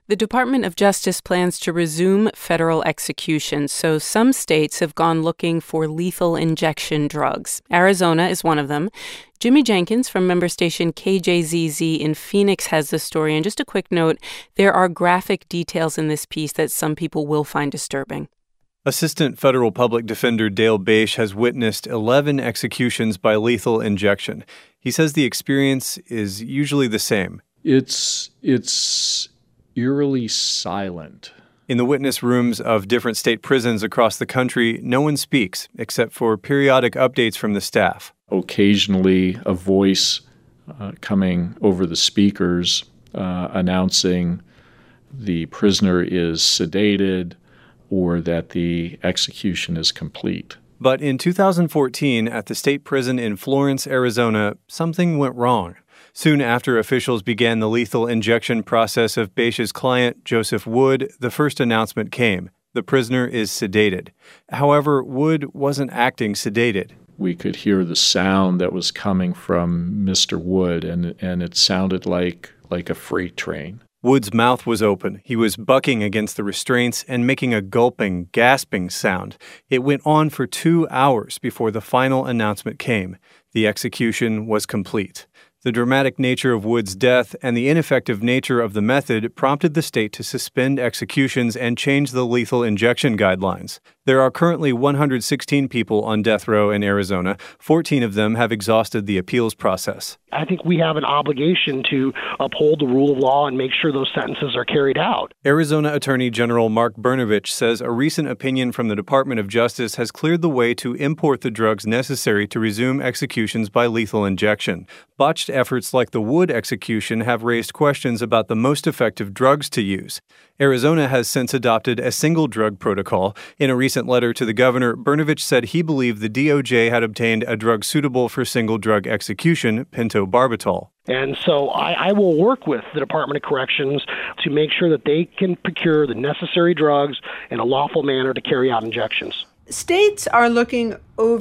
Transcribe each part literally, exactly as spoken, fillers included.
The Department of Justice plans to resume federal executions, so some states have gone looking for lethal injection drugs. Arizona is one of them. Jimmy Jenkins from member station K J Z Z in Phoenix has the story. And just a quick note, there are graphic details in this piece that some people will find disturbing. Assistant Federal Public Defender Dale Bache has witnessed eleven executions by lethal injection. He says the experience is usually the same. It's it's eerily silent. In the witness rooms of different state prisons across the country, no one speaks except for periodic updates from the staff. Occasionally, a voice uh, coming over the speakers uh, announcing the prisoner is sedated or that the execution is complete. But in two thousand fourteen, at the state prison in Florence, Arizona, something went wrong. Soon after officials began the lethal injection process of Bache's client, Joseph Wood, the first announcement came. The prisoner is sedated. However, Wood wasn't acting sedated. We could hear the sound that was coming from Mister Wood, and, and it sounded like, like a freight train. Wood's mouth was open. He was bucking against the restraints and making a gulping, gasping sound. It went on for two hours before the final announcement came. The execution was complete. The dramatic nature of Wood's death and the ineffective nature of the method prompted the state to suspend executions and change the lethal injection guidelines. There are currently one hundred sixteen people on death row in Arizona. fourteen of them have exhausted the appeals process. I think we have an obligation to uphold the rule of law and make sure those sentences are carried out. Arizona Attorney General Mark Brnovich says a recent opinion from the Department of Justice has cleared the way to import the drugs necessary to resume executions by lethal injection. Botched efforts like the Wood execution have raised questions about the most effective drugs to use. Arizona has since adopted a single drug protocol. In a recent letter to the governor, Brnovich said he believed the D O J had obtained a drug suitable for single drug execution, pentobarbital. And so I, I will work with the Department of Corrections to make sure that they can procure the necessary drugs in a lawful manner to carry out injections. States are looking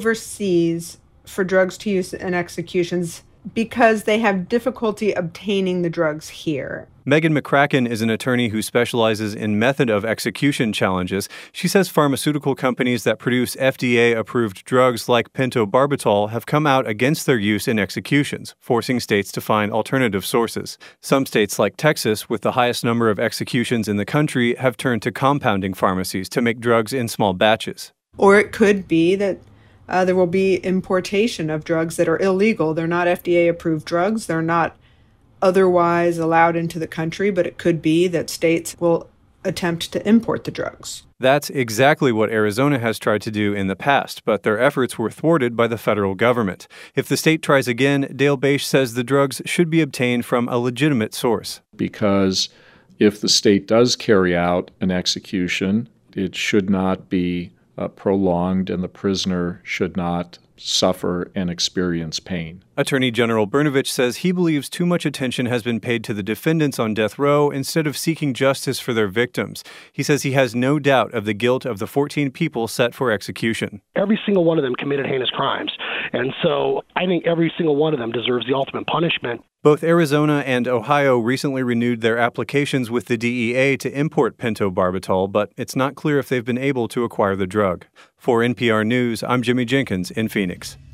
overseas for drugs to use in executions because they have difficulty obtaining the drugs here. Megan McCracken is an attorney who specializes in method of execution challenges. She says pharmaceutical companies that produce F D A-approved drugs like pentobarbital have come out against their use in executions, forcing states to find alternative sources. Some states like Texas, with the highest number of executions in the country, have turned to compounding pharmacies to make drugs in small batches. Or it could be that uh, there will be importation of drugs that are illegal. They're not F D A-approved drugs. They're not otherwise allowed into the country, but it could be that states will attempt to import the drugs. That's exactly what Arizona has tried to do in the past, but their efforts were thwarted by the federal government. If the state tries again, Dale Bache says the drugs should be obtained from a legitimate source. Because if the state does carry out an execution, it should not be uh, prolonged, and the prisoner should not suffer and experience pain. Attorney General Brnovich says he believes too much attention has been paid to the defendants on death row instead of seeking justice for their victims. He says he has no doubt of the guilt of the fourteen people set for execution. Every single one of them committed heinous crimes. And so I think every single one of them deserves the ultimate punishment. Both Arizona and Ohio recently renewed their applications with the D E A to import pentobarbital, but it's not clear if they've been able to acquire the drug. For N P R News, I'm Jimmy Jenkins in Phoenix.